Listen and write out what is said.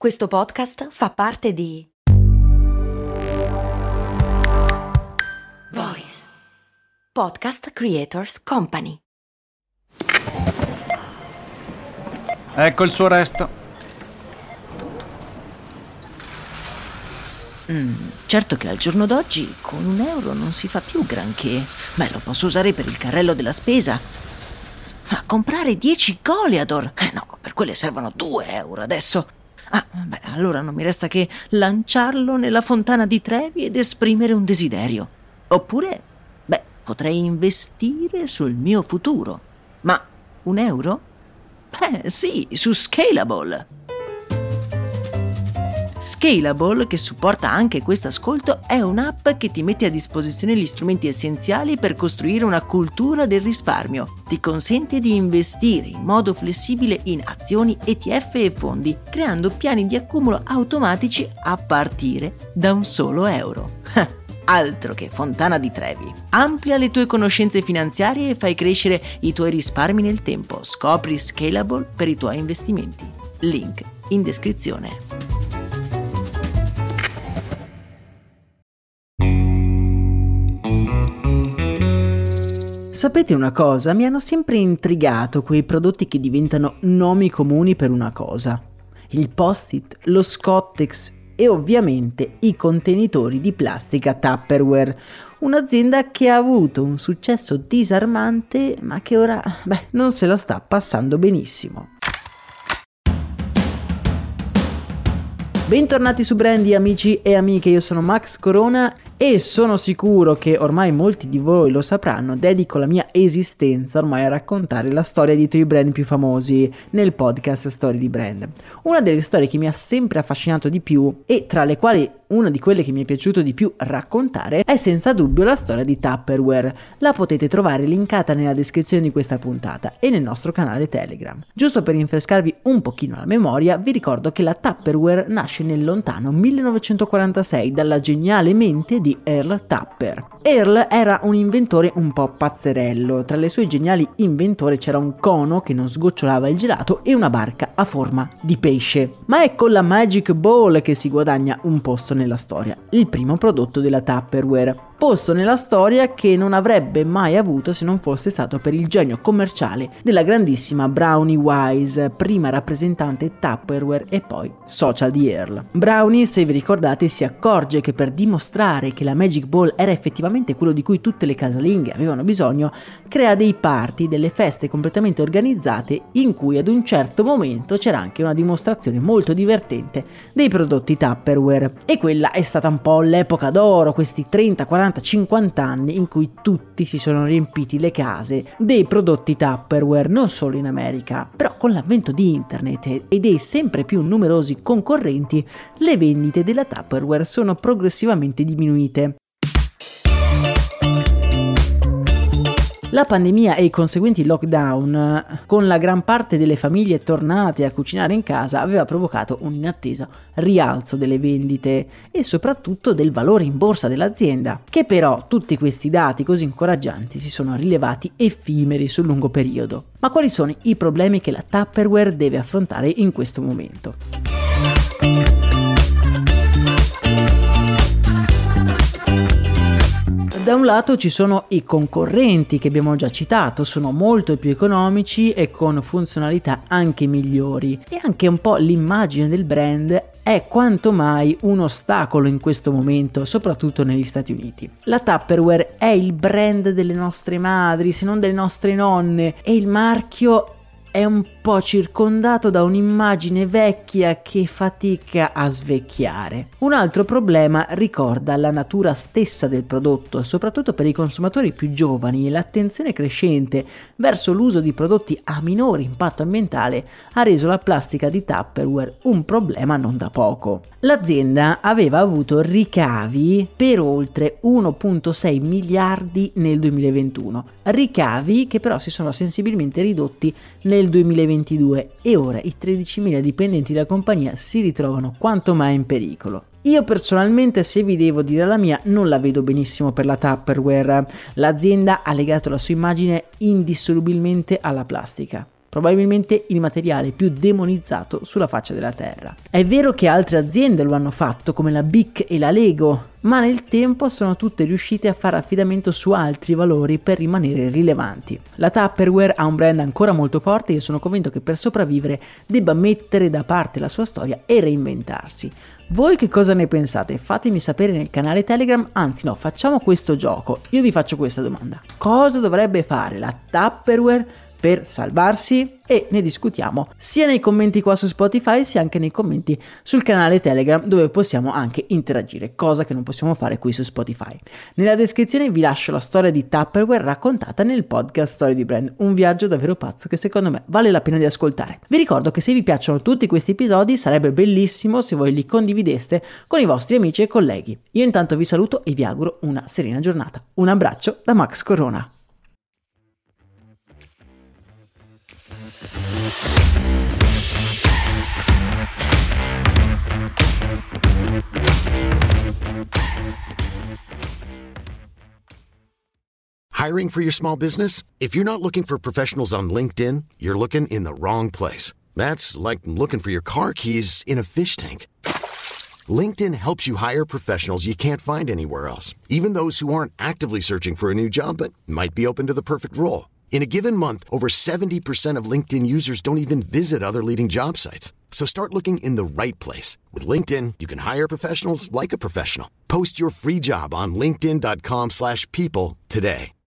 Questo podcast fa parte di Voice Podcast Creators Company. Ecco il suo resto. Certo che al giorno d'oggi con €1 non si fa più granché. Lo posso usare per il carrello della spesa. Ma comprare 10 Goliador? No, per quelle servono €2 adesso. Allora non mi resta che lanciarlo nella fontana di Trevi ed esprimere un desiderio. Oppure, potrei investire sul mio futuro. Ma €1? Sì, su Scalable. Scalable, che supporta anche questo ascolto, è un'app che ti mette a disposizione gli strumenti essenziali per costruire una cultura del risparmio. Ti consente di investire in modo flessibile in azioni, ETF e fondi, creando piani di accumulo automatici a partire da un solo euro. Altro che fontana di Trevi. Amplia le tue conoscenze finanziarie e fai crescere i tuoi risparmi nel tempo. Scopri Scalable per i tuoi investimenti. Link in descrizione. Sapete una cosa? Mi hanno sempre intrigato quei prodotti che diventano nomi comuni per una cosa. Il Post-it, lo Scottex e ovviamente i contenitori di plastica Tupperware. Un'azienda che ha avuto un successo disarmante ma che ora, non se la sta passando benissimo. Bentornati su Brandy, amici e amiche, io sono Max Corona e sono sicuro che ormai molti di voi lo sapranno, dedico la mia esistenza ormai a raccontare la storia di tutti i brand più famosi nel podcast Storie di Brand. Una delle storie che mi ha sempre affascinato di più e tra le quali una di quelle che mi è piaciuto di più raccontare è senza dubbio la storia di Tupperware. La potete trovare linkata nella descrizione di questa puntata e nel nostro canale Telegram. Giusto per rinfrescarvi un pochino la memoria, vi ricordo che la Tupperware nasce nel lontano 1946 dalla geniale mente di Earl Tupper. Earl era un inventore un po' pazzerello. Tra le sue geniali inventori c'era un cono che non sgocciolava il gelato e una barca a forma di pesce. Ma è con la Magic Ball che si guadagna un posto nella storia, il primo prodotto della Tupperware. Posto nella storia che non avrebbe mai avuto se non fosse stato per il genio commerciale della grandissima Brownie Wise, prima rappresentante Tupperware e poi social di Earl. Brownie, se vi ricordate, si accorge che per dimostrare che la Magic Ball era effettivamente quello di cui tutte le casalinghe avevano bisogno, crea dei party, delle feste completamente organizzate in cui ad un certo momento c'era anche una dimostrazione molto divertente dei prodotti Tupperware. E quella è stata un po' l'epoca d'oro, questi 30, 40, 50 anni in cui tutti si sono riempiti le case dei prodotti Tupperware, non solo in America, però con l'avvento di internet e dei sempre più numerosi concorrenti, le vendite della Tupperware sono progressivamente diminuite. La pandemia e i conseguenti lockdown, con la gran parte delle famiglie tornate a cucinare in casa, aveva provocato un inatteso rialzo delle vendite e soprattutto del valore in borsa dell'azienda, che però tutti questi dati così incoraggianti si sono rilevati effimeri sul lungo periodo. Ma quali sono i problemi che la Tupperware deve affrontare in questo momento? Da un lato ci sono i concorrenti che abbiamo già citato, sono molto più economici e con funzionalità anche migliori, e anche un po' l'immagine del brand è quanto mai un ostacolo in questo momento, soprattutto negli Stati Uniti. La Tupperware è il brand delle nostre madri, se non delle nostre nonne, e il marchio è un po' circondato da un'immagine vecchia che fatica a svecchiare. Un altro problema ricorda la natura stessa del prodotto, soprattutto per i consumatori più giovani, e l'attenzione crescente verso l'uso di prodotti a minore impatto ambientale ha reso la plastica di Tupperware un problema non da poco. L'azienda aveva avuto ricavi per oltre 1,6 miliardi nel 2021, ricavi che però si sono sensibilmente ridotti nel 2022 e ora i 13.000 dipendenti della compagnia si ritrovano quanto mai in pericolo. Io personalmente, se vi devo dire la mia, non la vedo benissimo per la Tupperware. L'azienda ha legato la sua immagine indissolubilmente alla plastica. probabilmente il materiale più demonizzato sulla faccia della terra. È vero che altre aziende lo hanno fatto, come la Bic e la Lego, ma nel tempo sono tutte riuscite a fare affidamento su altri valori per rimanere rilevanti. La Tupperware ha un brand ancora molto forte e io sono convinto che per sopravvivere debba mettere da parte la sua storia e reinventarsi. Voi che cosa ne pensate? Fatemi sapere nel canale Telegram, anzi no, facciamo questo gioco. Io vi faccio questa domanda: cosa dovrebbe fare la Tupperware per salvarsi? E ne discutiamo sia nei commenti qua su Spotify sia anche nei commenti sul canale Telegram, dove possiamo anche interagire, cosa che non possiamo fare qui su Spotify. Nella descrizione vi lascio la storia di Tupperware raccontata nel podcast Storie di Brand, un viaggio davvero pazzo che secondo me vale la pena di ascoltare. Vi ricordo che se vi piacciono tutti questi episodi sarebbe bellissimo se voi li condivideste con i vostri amici e colleghi. Io intanto vi saluto e vi auguro una serena giornata. Un abbraccio da Max Corona. Hiring for your small business? If you're not looking for professionals on LinkedIn, you're looking in the wrong place. That's like looking for your car keys in a fish tank. LinkedIn helps you hire professionals you can't find anywhere else, even those who aren't actively searching for a new job but might be open to the perfect role. In a given month, over 70% of LinkedIn users don't even visit other leading job sites. So start looking in the right place. With LinkedIn, you can hire professionals like a professional. Post your free job on linkedin.com/people today.